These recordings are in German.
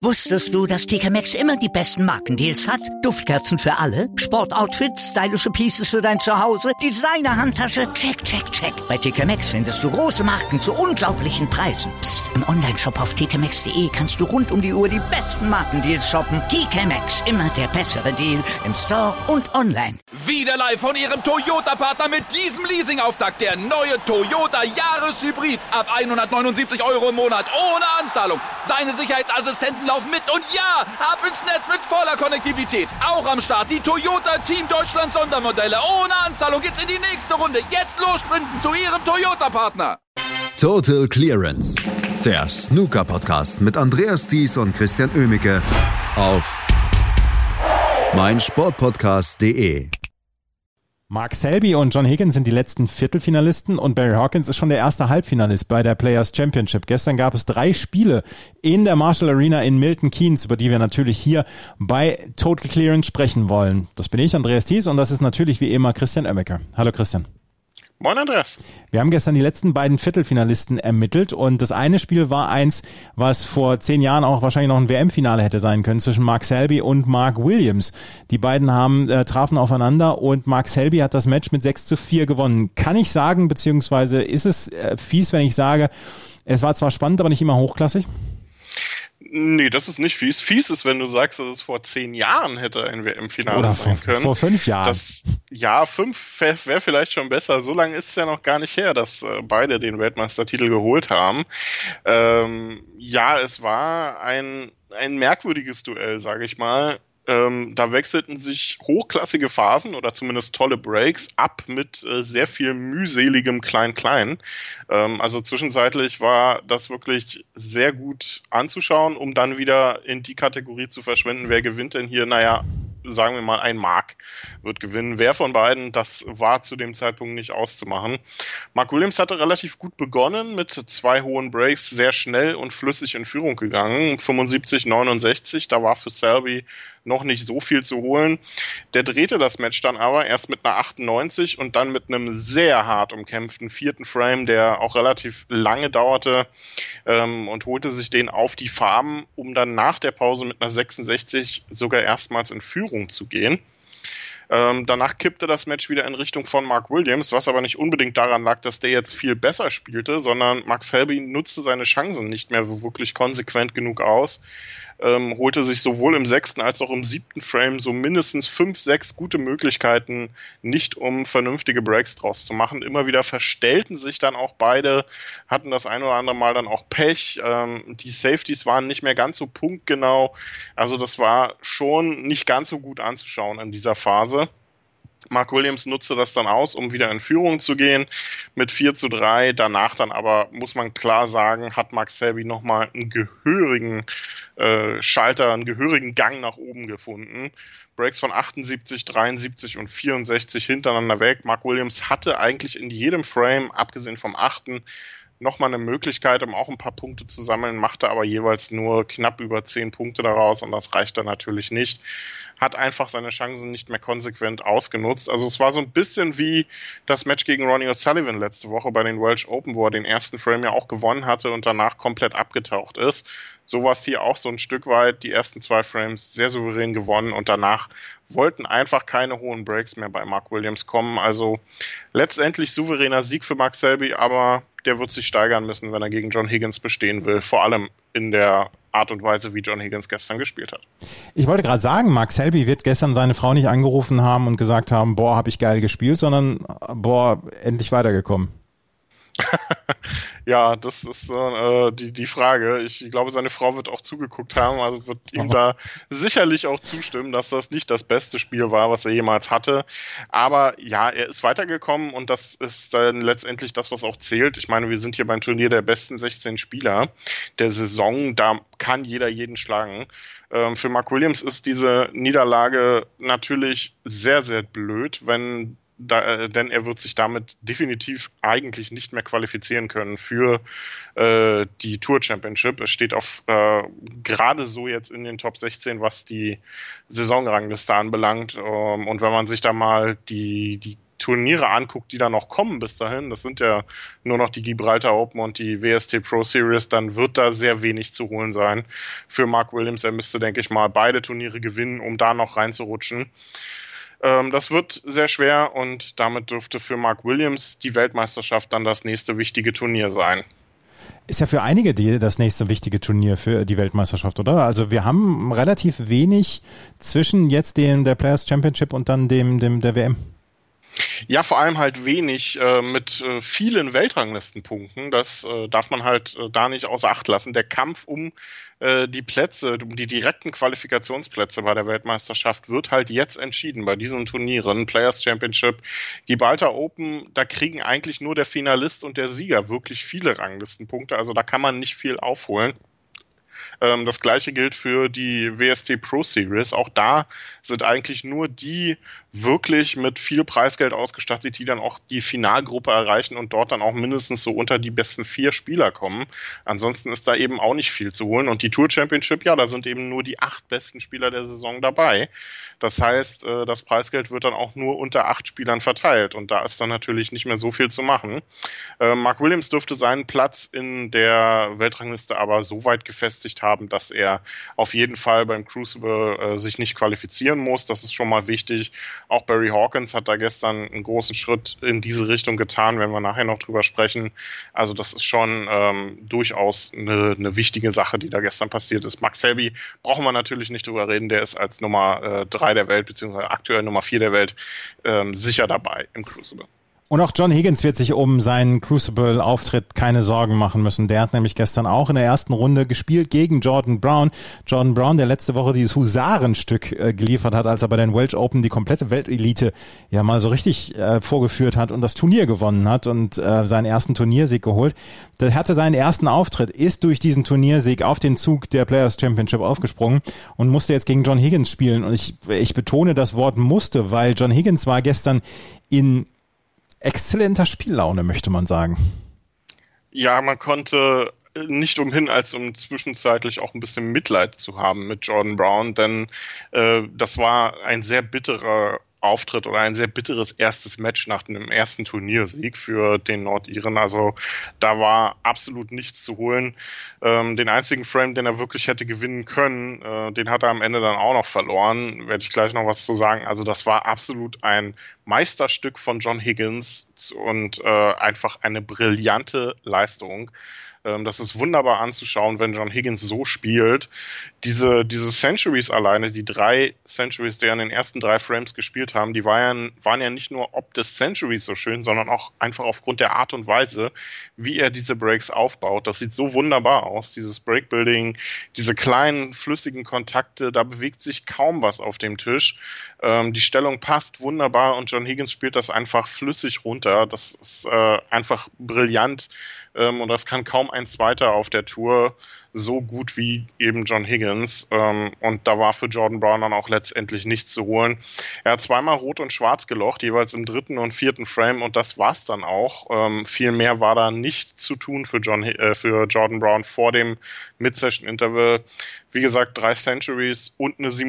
Wusstest du, dass TK Maxx immer die besten Markendeals hat? Duftkerzen für alle, Sportoutfits, stylische Pieces für dein Zuhause, Designer-Handtasche, check, check, check. Bei TK Maxx findest du große Marken zu unglaublichen Preisen. Psst. Im Onlineshop auf tkmaxx.de kannst du rund um die Uhr die besten Markendeals shoppen. TK Maxx, immer der bessere Deal im Store und online. Wieder live von Ihrem Toyota-Partner mit diesem Leasing-Auftakt. Der neue Toyota Jahreshybrid. Ab 179 € im Monat. Ohne Anzahlung. Seine Sicherheitsassistenten laufen mit. Und ja, ab ins Netz mit voller Konnektivität. Auch am Start die Toyota Team Deutschland Sondermodelle. Ohne Anzahlung geht's in die nächste Runde. Jetzt los sprinten zu Ihrem Toyota-Partner. Total Clearance. Der Snooker-Podcast mit Andreas Thies und Christian Oemicke auf meinsportpodcast.de. Mark Selby und John Higgins sind die letzten Viertelfinalisten und Barry Hawkins ist schon der erste Halbfinalist bei der Players Championship. Gestern gab es 3 Spiele in der Marshall Arena in Milton Keynes, über die wir natürlich hier bei Total Clearance sprechen wollen. Das bin ich, Andreas Thies, und das ist natürlich wie immer Christian Oemicke. Hallo Christian. Moin Andreas. Wir haben gestern die letzten beiden Viertelfinalisten ermittelt und das eine Spiel war eins, was vor 10 Jahren auch wahrscheinlich noch ein WM-Finale hätte sein können, zwischen Mark Selby und Mark Williams. Die beiden trafen aufeinander und Mark Selby hat das Match mit 6:4 gewonnen. Kann ich sagen, beziehungsweise ist es fies, wenn ich sage, es war zwar spannend, aber nicht immer hochklassig? Nee, das ist nicht fies. Fies ist, wenn du sagst, dass es vor 10 Jahren hätte ein WM-Finale sein können. Vor 5 Jahren. 5 wäre vielleicht schon besser. So lange ist es ja noch gar nicht her, dass beide den Weltmeistertitel geholt haben. Es war ein merkwürdiges Duell, sage ich mal. Da wechselten sich hochklassige Phasen oder zumindest tolle Breaks ab mit sehr viel mühseligem Klein-Klein. Also zwischenzeitlich war das wirklich sehr gut anzuschauen, um dann wieder in die Kategorie zu verschwinden. Wer gewinnt denn hier? Naja, sagen wir mal, ein Mark wird gewinnen. Wer von beiden, das war zu dem Zeitpunkt nicht auszumachen. Mark Williams hatte relativ gut begonnen mit 2 hohen Breaks, sehr schnell und flüssig in Führung gegangen. 75-69, da war für Selby noch nicht so viel zu holen. Der drehte das Match dann aber erst mit einer 98 und dann mit einem sehr hart umkämpften 4. Frame, der auch relativ lange dauerte, und holte sich den auf die Farben, um dann nach der Pause mit einer 66 sogar erstmals in Führung zu gehen. Danach kippte das Match wieder in Richtung von Mark Williams, was aber nicht unbedingt daran lag, dass der jetzt viel besser spielte, sondern Mark Selby nutzte seine Chancen nicht mehr wirklich konsequent genug aus, holte sich sowohl im 6. als auch im 7. Frame so mindestens 5, 6 gute Möglichkeiten, nicht um vernünftige Breaks draus zu machen. Immer wieder verstellten sich dann auch beide, hatten das ein oder andere Mal dann auch Pech. Die Safeties waren nicht mehr ganz so punktgenau. Also das war schon nicht ganz so gut anzuschauen in dieser Phase. Mark Williams nutzte das dann aus, um wieder in Führung zu gehen mit 4:3. Danach dann aber, muss man klar sagen, hat Mark Selby nochmal einen gehörigen Schalter, einen gehörigen Gang nach oben gefunden. Breaks von 78, 73 und 64 hintereinander weg. Mark Williams hatte eigentlich in jedem Frame, abgesehen vom 8., nochmal eine Möglichkeit, um auch ein paar Punkte zu sammeln, machte aber jeweils nur knapp über 10 Punkte daraus und das reicht dann natürlich nicht. Hat einfach seine Chancen nicht mehr konsequent ausgenutzt. Also es war so ein bisschen wie das Match gegen Ronnie O'Sullivan letzte Woche bei den Welsh Open, wo er den ersten Frame ja auch gewonnen hatte und danach komplett abgetaucht ist. So war es hier auch so ein Stück weit, die ersten 2 Frames sehr souverän gewonnen und danach wollten einfach keine hohen Breaks mehr bei Mark Williams kommen. Also letztendlich souveräner Sieg für Mark Selby, aber der wird sich steigern müssen, wenn er gegen John Higgins bestehen will. Vor allem in der Art und Weise, wie John Higgins gestern gespielt hat. Ich wollte gerade sagen, Mark Selby wird gestern seine Frau nicht angerufen haben und gesagt haben, boah, habe ich geil gespielt, sondern boah, endlich weitergekommen. Ja, das ist die Frage. Ich glaube, seine Frau wird auch zugeguckt haben, also wird ihm da sicherlich auch zustimmen, dass das nicht das beste Spiel war, was er jemals hatte. Aber ja, er ist weitergekommen und das ist dann letztendlich das, was auch zählt. Ich meine, wir sind hier beim Turnier der besten 16 Spieler der Saison. Da kann jeder jeden schlagen. Für Mark Williams ist diese Niederlage natürlich sehr, sehr blöd, denn er wird sich damit definitiv eigentlich nicht mehr qualifizieren können für die Tour Championship. Es steht auf gerade so jetzt in den Top 16, was die Saisonrangliste anbelangt. Und wenn man sich da mal die Turniere anguckt, die da noch kommen bis dahin, das sind ja nur noch die Gibraltar Open und die WST Pro Series, dann wird da sehr wenig zu holen sein für Mark Williams. Er müsste, denke ich mal, beide Turniere gewinnen, um da noch reinzurutschen. Das wird sehr schwer und damit dürfte für Mark Williams die Weltmeisterschaft dann das nächste wichtige Turnier sein. Ist ja für einige das nächste wichtige Turnier für die Weltmeisterschaft, oder? Also wir haben relativ wenig zwischen jetzt der Players Championship und dann der WM. Ja, vor allem halt wenig mit vielen Weltranglistenpunkten. Das darf man halt da nicht außer Acht lassen. Der Kampf um die Plätze, um die direkten Qualifikationsplätze bei der Weltmeisterschaft wird halt jetzt entschieden bei diesen Turnieren. Players Championship, Gibraltar Open, da kriegen eigentlich nur der Finalist und der Sieger wirklich viele Ranglistenpunkte. Also da kann man nicht viel aufholen. Das gleiche gilt für die WST Pro Series. Auch da sind eigentlich nur die wirklich mit viel Preisgeld ausgestattet, die dann auch die Finalgruppe erreichen und dort dann auch mindestens so unter die besten 4 Spieler kommen. Ansonsten ist da eben auch nicht viel zu holen. Und die Tour Championship, ja, da sind eben nur die 8 besten Spieler der Saison dabei. Das heißt, das Preisgeld wird dann auch nur unter 8 Spielern verteilt. Und da ist dann natürlich nicht mehr so viel zu machen. Mark Williams dürfte seinen Platz in der Weltrangliste aber so weit gefestigt haben, dass er auf jeden Fall beim Crucible sich nicht qualifizieren muss. Das ist schon mal wichtig. Auch Barry Hawkins hat da gestern einen großen Schritt in diese Richtung getan, wenn wir nachher noch drüber sprechen. Also das ist schon durchaus eine wichtige Sache, die da gestern passiert ist. Max Selby brauchen wir natürlich nicht drüber reden. Der ist als Nummer 3 der Welt, beziehungsweise aktuell Nummer 4 der Welt, sicher dabei im Crucible. Und auch John Higgins wird sich um seinen Crucible-Auftritt keine Sorgen machen müssen. Der hat nämlich gestern auch in der ersten Runde gespielt gegen Jordan Brown. Jordan Brown, der letzte Woche dieses Husarenstück geliefert hat, als er bei den Welsh Open die komplette Weltelite ja mal so richtig vorgeführt hat und das Turnier gewonnen hat und seinen ersten Turniersieg geholt. Der hatte seinen ersten Auftritt, ist durch diesen Turniersieg auf den Zug der Players Championship aufgesprungen und musste jetzt gegen John Higgins spielen. Und ich betone das Wort musste, weil John Higgins war gestern in exzellenter Spiellaune, möchte man sagen. Ja, man konnte nicht umhin, als um zwischenzeitlich auch ein bisschen Mitleid zu haben mit Jordan Brown, denn das war ein sehr bitterer Auftritt oder ein sehr bitteres erstes Match nach dem ersten Turniersieg für den Nordiren. Also da war absolut nichts zu holen. Den einzigen Frame, den er wirklich hätte gewinnen können, den hat er am Ende dann auch noch verloren. Werde ich gleich noch was zu sagen. Also das war absolut ein Meisterstück von John Higgins und einfach eine brillante Leistung. Das ist wunderbar anzuschauen, wenn John Higgins so spielt. Diese Centuries alleine, die 3 Centuries, die er in den ersten 3 Frames gespielt haben, die waren ja nicht nur ob des Centuries so schön, sondern auch einfach aufgrund der Art und Weise, wie er diese Breaks aufbaut. Das sieht so wunderbar aus, dieses Breakbuilding, diese kleinen, flüssigen Kontakte, da bewegt sich kaum was auf dem Tisch. Die Stellung passt wunderbar und John Higgins spielt das einfach flüssig runter. Das ist einfach brillant. Und das kann kaum ein Zweiter auf der Tour so gut wie eben John Higgins. Und da war für Jordan Brown dann auch letztendlich nichts zu holen. Er hat zweimal rot und schwarz gelocht, jeweils im 3. und 4. Frame und das war's dann auch. Viel mehr war da nicht zu tun für Jordan Brown vor dem Mid-Session-Interval. Wie gesagt, 3 Centuries und eine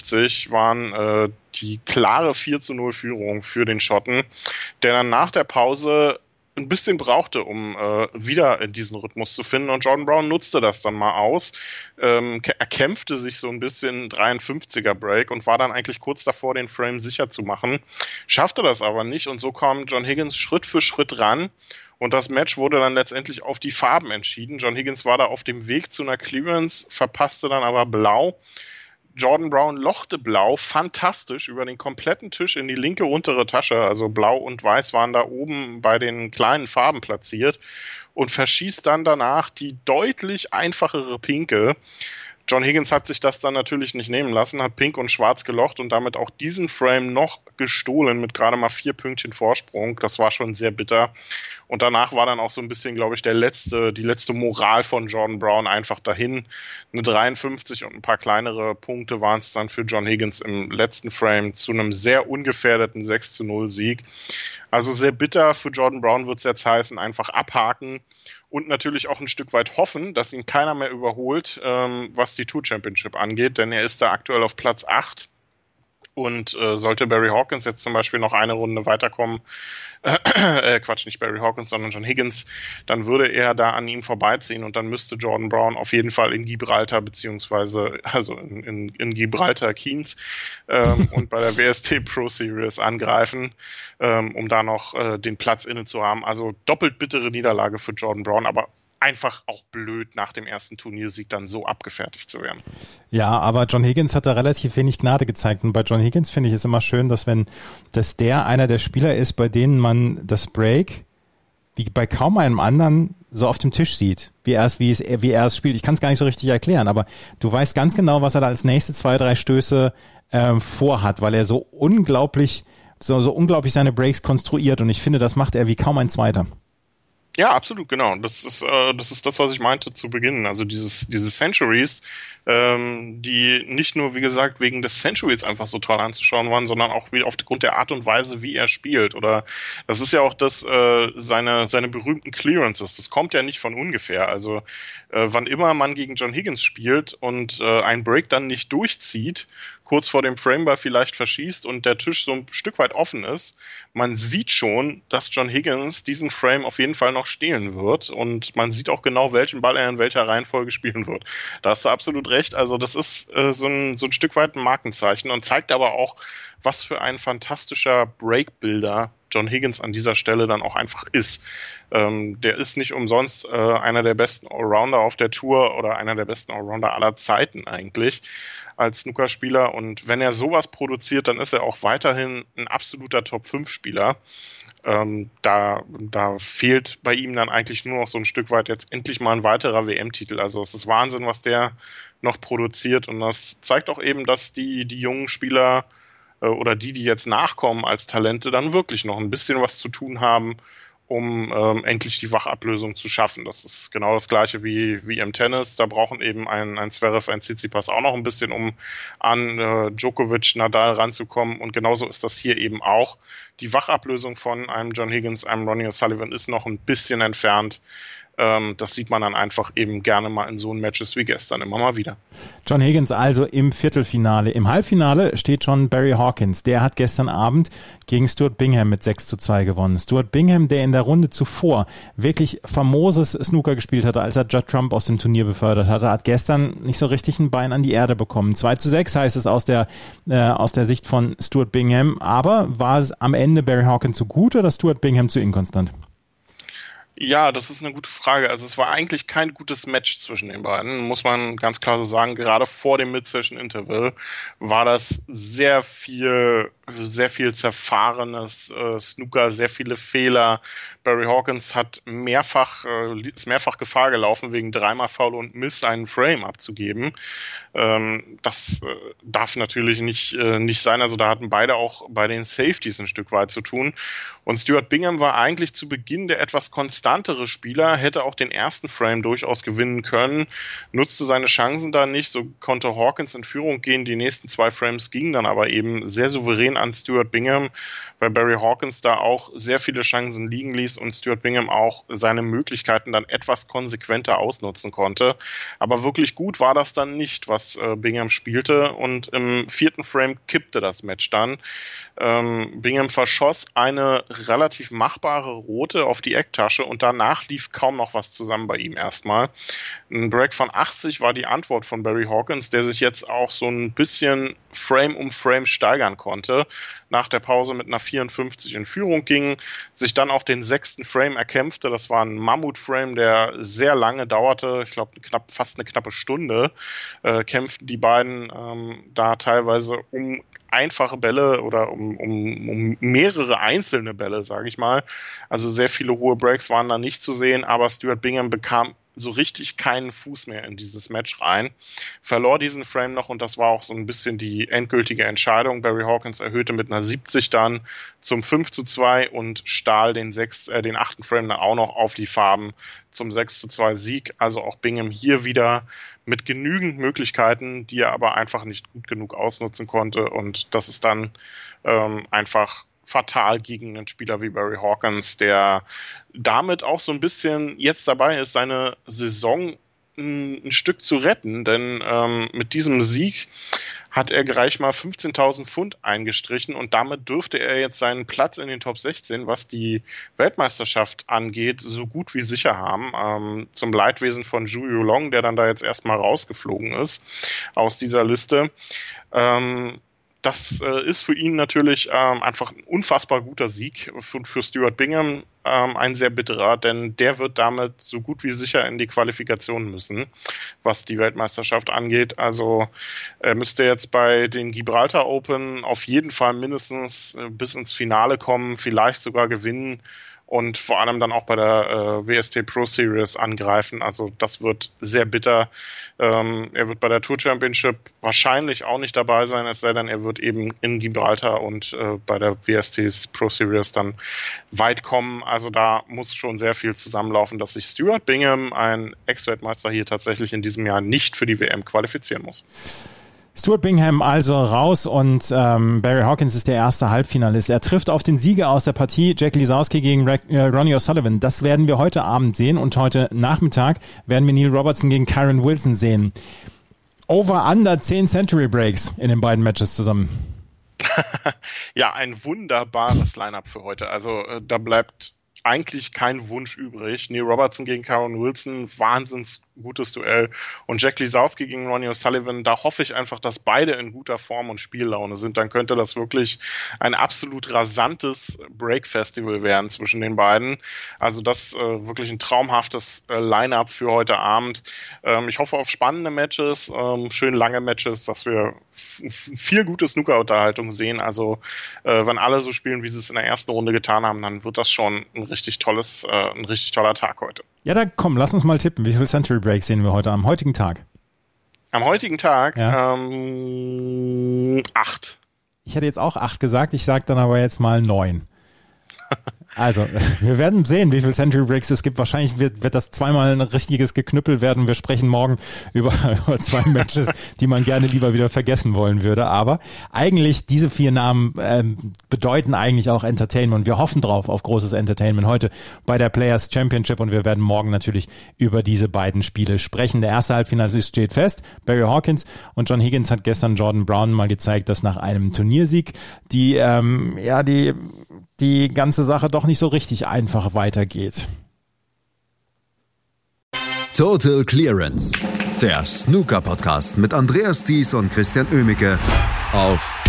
57 waren die klare 4:0 Führung für den Schotten, der dann nach der Pause ein bisschen brauchte, um wieder in diesen Rhythmus zu finden. Und Jordan Brown nutzte das dann mal aus. Er kämpfte sich so ein bisschen 53er Break und war dann eigentlich kurz davor, den Frame sicher zu machen. Schaffte das aber nicht und so kam John Higgins Schritt für Schritt ran. Und das Match wurde dann letztendlich auf die Farben entschieden. John Higgins war da auf dem Weg zu einer Clearance, verpasste dann aber blau. Jordan Brown lochte blau, fantastisch, über den kompletten Tisch in die linke untere Tasche, also blau und weiß waren da oben bei den kleinen Farben platziert und verschießt dann danach die deutlich einfachere pinke. John Higgins hat sich das dann natürlich nicht nehmen lassen, hat pink und schwarz gelocht und damit auch diesen Frame noch gestohlen mit gerade mal 4 Pünktchen Vorsprung. Das war schon sehr bitter. Und danach war dann auch so ein bisschen, glaube ich, die letzte Moral von Jordan Brown einfach dahin. Eine 53 und ein paar kleinere Punkte waren es dann für John Higgins im letzten Frame zu einem sehr ungefährdeten 6:0 Sieg. Also sehr bitter für Jordan Brown wird es jetzt heißen, einfach abhaken. Und natürlich auch ein Stück weit hoffen, dass ihn keiner mehr überholt, was die Tour Championship angeht, denn er ist da aktuell auf Platz 8 Und sollte Barry Hawkins jetzt zum Beispiel noch eine Runde weiterkommen, nicht Barry Hawkins, sondern John Higgins, dann würde er da an ihm vorbeiziehen und dann müsste Jordan Brown auf jeden Fall in Gibraltar in Gibraltar Queens und bei der WST Pro Series angreifen, um da noch den Platz inne zu haben. Also doppelt bittere Niederlage für Jordan Brown, aber einfach auch blöd, nach dem ersten Turniersieg dann so abgefertigt zu werden. Ja, aber John Higgins hat da relativ wenig Gnade gezeigt. Und bei John Higgins finde ich es immer schön, dass der einer der Spieler ist, bei denen man das Break wie bei kaum einem anderen so auf dem Tisch sieht, wie er es spielt. Ich kann es gar nicht so richtig erklären, aber du weißt ganz genau, was er da als nächste 2-3 Stöße vorhat, weil er so unglaublich seine Breaks konstruiert. Und ich finde, das macht er wie kaum ein Zweiter. Ja, absolut, genau. Das ist das, was ich meinte zu Beginn. Also diese Centuries, die nicht nur, wie gesagt, wegen des Centuries einfach so toll anzuschauen waren, sondern auch aufgrund der Art und Weise, wie er spielt. Oder das ist ja auch seine berühmten Clearances. Das kommt ja nicht von ungefähr. Also wann immer man gegen John Higgins spielt und ein Break dann nicht durchzieht, kurz vor dem Frameball vielleicht verschießt und der Tisch so ein Stück weit offen ist, man sieht schon, dass John Higgins diesen Frame auf jeden Fall noch stehlen wird und man sieht auch genau, welchen Ball er in welcher Reihenfolge spielen wird. Da hast du absolut recht. Also das ist so ein Stück weit ein Markenzeichen und zeigt aber auch, was für ein fantastischer Breakbuilder John Higgins an dieser Stelle dann auch einfach ist. Der ist nicht umsonst einer der besten Allrounder auf der Tour oder einer der besten Allrounder aller Zeiten eigentlich als Snookerspieler. Und wenn er sowas produziert, dann ist er auch weiterhin ein absoluter Top-5-Spieler. Da fehlt bei ihm dann eigentlich nur noch so ein Stück weit jetzt endlich mal ein weiterer WM-Titel. Also es ist Wahnsinn, was der noch produziert. Und das zeigt auch eben, dass die jungen Spieler oder die jetzt nachkommen als Talente, dann wirklich noch ein bisschen was zu tun haben, um endlich die Wachablösung zu schaffen. Das ist genau das Gleiche wie im Tennis. Da brauchen eben ein Zverev, ein Tsitsipas auch noch ein bisschen, um an Djokovic, Nadal ranzukommen. Und genauso ist das hier eben auch. Die Wachablösung von einem John Higgins, einem Ronnie O'Sullivan ist noch ein bisschen entfernt. Das sieht man dann einfach eben gerne mal in so Matches wie gestern immer mal wieder. John Higgins also im Viertelfinale. Im Halbfinale steht schon Barry Hawkins. Der hat gestern Abend gegen Stuart Bingham mit 6-2 gewonnen. Stuart Bingham, der in der Runde zuvor wirklich famoses Snooker gespielt hatte, als er Judd Trump aus dem Turnier befördert hatte, hat gestern nicht so richtig ein Bein an die Erde bekommen. 2-6 heißt es aus der Sicht von Stuart Bingham. Aber war es am Ende Barry Hawkins zu gut oder Stuart Bingham zu inkonstant? Ja, das ist eine gute Frage. Also es war eigentlich kein gutes Match zwischen den beiden, muss man ganz klar so sagen. Gerade vor dem Mid-Session-Interval war das sehr viel zerfahrenes Snooker, sehr viele Fehler. Barry Hawkins ist mehrfach Gefahr gelaufen, wegen 3-mal Foul und Miss einen Frame abzugeben. Das darf natürlich nicht sein. Also da hatten beide auch bei den Safeties ein Stück weit zu tun. Und Stuart Bingham war eigentlich zu Beginn der etwas konstantere Spieler, hätte auch den ersten Frame durchaus gewinnen können, nutzte seine Chancen da nicht. So konnte Hawkins in Führung gehen. Die nächsten 2 Frames gingen dann aber eben sehr souverän an Stuart Bingham, weil Barry Hawkins da auch sehr viele Chancen liegen ließ und Stuart Bingham auch seine Möglichkeiten dann etwas konsequenter ausnutzen konnte. Aber wirklich gut war das dann nicht, was Bingham spielte, und im 4. Frame kippte das Match dann. Bingham verschoss eine relativ machbare Rote auf die Ecktasche und danach lief kaum noch was zusammen bei ihm erstmal. Ein Break von 80 war die Antwort von Barry Hawkins, der sich jetzt auch so ein bisschen Frame um Frame steigern konnte. Nach der Pause mit einer 54 in Führung ging, sich dann auch den 6. Frame erkämpfte. Das war ein Mammut-Frame, der sehr lange dauerte. Ich glaube, fast eine knappe Stunde kämpften die beiden da teilweise um einfache Bälle oder um mehrere einzelne Bälle, sage ich mal. Also sehr viele hohe Breaks waren da nicht zu sehen, aber Stuart Bingham bekam so richtig keinen Fuß mehr in dieses Match rein, verlor diesen Frame noch und das war auch so ein bisschen die endgültige Entscheidung. Barry Hawkins erhöhte mit einer 70 dann zum 5-2 und stahl den 8. Frame dann auch noch auf die Farben zum 6-2 Sieg. Also auch Bingham hier wieder mit genügend Möglichkeiten, die er aber einfach nicht gut genug ausnutzen konnte, und das ist dann einfach fatal gegen einen Spieler wie Barry Hawkins, der damit auch so ein bisschen jetzt dabei ist, seine Saison ein Stück zu retten, denn mit diesem Sieg hat er gleich mal 15.000 Pfund eingestrichen und damit dürfte er jetzt seinen Platz in den Top 16, was die Weltmeisterschaft angeht, so gut wie sicher haben. Zum Leidwesen von Zhu Yulong, der dann da jetzt erstmal rausgeflogen ist aus dieser Liste. Das ist für ihn natürlich einfach ein unfassbar guter Sieg. Für Stuart Bingham ein sehr bitterer, denn der wird damit so gut wie sicher in die Qualifikation müssen, was die Weltmeisterschaft angeht. Also er müsste jetzt bei den Gibraltar Open auf jeden Fall mindestens bis ins Finale kommen, vielleicht sogar gewinnen und vor allem dann auch bei der WST Pro Series angreifen. Also das wird sehr bitter. Er wird bei der Tour Championship wahrscheinlich auch nicht dabei sein, es sei denn, er wird eben in Gibraltar und bei der WSTs Pro Series dann weit kommen. Also da muss schon sehr viel zusammenlaufen, dass sich Stuart Bingham, ein Ex-Weltmeister, hier tatsächlich in diesem Jahr nicht für die WM qualifizieren muss. Stuart Bingham also raus und Barry Hawkins ist der erste Halbfinalist. Er trifft auf den Sieger aus der Partie, Jack Lisowski gegen Ronnie O'Sullivan. Das werden wir heute Abend sehen und heute Nachmittag werden wir Neil Robertson gegen Kyron Wilson sehen. Over-under 10 Century Breaks in den beiden Matches zusammen. Ja, ein wunderbares Line-Up für heute. Also da bleibt eigentlich kein Wunsch übrig. Neil Robertson gegen Kyron Wilson, wahnsinns gutes Duell. Und Jack Lisowski gegen Ronnie O'Sullivan, da hoffe ich einfach, dass beide in guter Form und Spiellaune sind. Dann könnte das wirklich ein absolut rasantes Break-Festival werden zwischen den beiden. Also das wirklich ein traumhaftes Line-Up für heute Abend. Ich hoffe auf spannende Matches, schön lange Matches, dass wir viel gute Snooker-Unterhaltung sehen. Also wenn alle so spielen, wie sie es in der ersten Runde getan haben, dann wird das schon ein richtig toller Tag heute. Ja, dann komm, lass uns mal tippen. Wie viel Century Breaks sehen wir heute am heutigen Tag? Am heutigen Tag? Ja. 8. Ich hätte jetzt auch 8 gesagt, ich sage dann aber jetzt mal 9. Also, wir werden sehen, wie viel Century Breaks es gibt. Wahrscheinlich wird das zweimal ein richtiges Geknüppel werden. Wir sprechen morgen über 2 Matches, die man gerne lieber wieder vergessen wollen würde. Aber eigentlich, diese 4 Namen bedeuten eigentlich auch Entertainment. Wir hoffen drauf auf großes Entertainment heute bei der Players Championship und wir werden morgen natürlich über diese beiden Spiele sprechen. Der erste Halbfinalist steht fest, Barry Hawkins, und John Higgins hat gestern Jordan Brown mal gezeigt, dass nach einem Turniersieg die ganze Sache doch nicht so richtig einfach weitergeht. Total Clearance, der Snooker-Podcast mit Andreas Thies und Christian Oemicke auf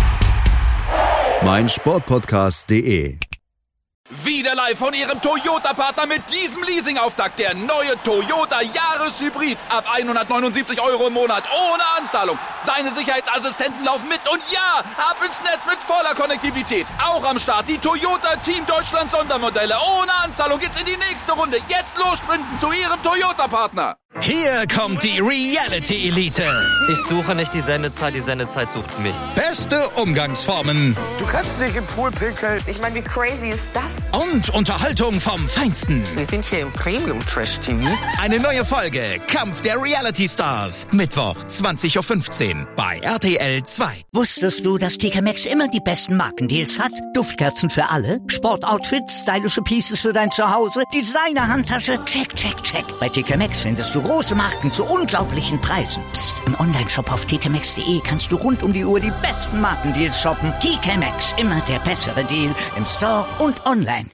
meinsportpodcast.de. Wieder live von Ihrem Toyota-Partner mit diesem Leasing-Auftakt. Der neue Toyota Jahreshybrid. Ab 179 € im Monat. Ohne Anzahlung. Seine Sicherheitsassistenten laufen mit. Und ja, ab ins Netz mit voller Konnektivität. Auch am Start die Toyota Team Deutschland Sondermodelle. Ohne Anzahlung geht's in die nächste Runde. Jetzt los sprinten zu Ihrem Toyota-Partner. Hier kommt die Reality-Elite. Ich suche nicht die Sendezeit sucht mich. Beste Umgangsformen. Du kannst nicht im Pool pinkeln. Ich meine, wie crazy ist das? Und Unterhaltung vom Feinsten. Wir sind hier im Premium-Trash-TV. Eine neue Folge Kampf der Reality-Stars. Mittwoch, 20.15 Uhr bei RTL 2. Wusstest du, dass TK Maxx immer die besten Markendeals hat? Duftkerzen für alle, Sportoutfits, stylische Pieces für dein Zuhause, Designer-Handtasche, check, check, check. Bei TK Maxx findest du große Marken zu unglaublichen Preisen. Psst. Im Onlineshop auf tkmaxx.de kannst du rund um die Uhr die besten Markendeals shoppen. TK Maxx, immer der bessere Deal im Store und online.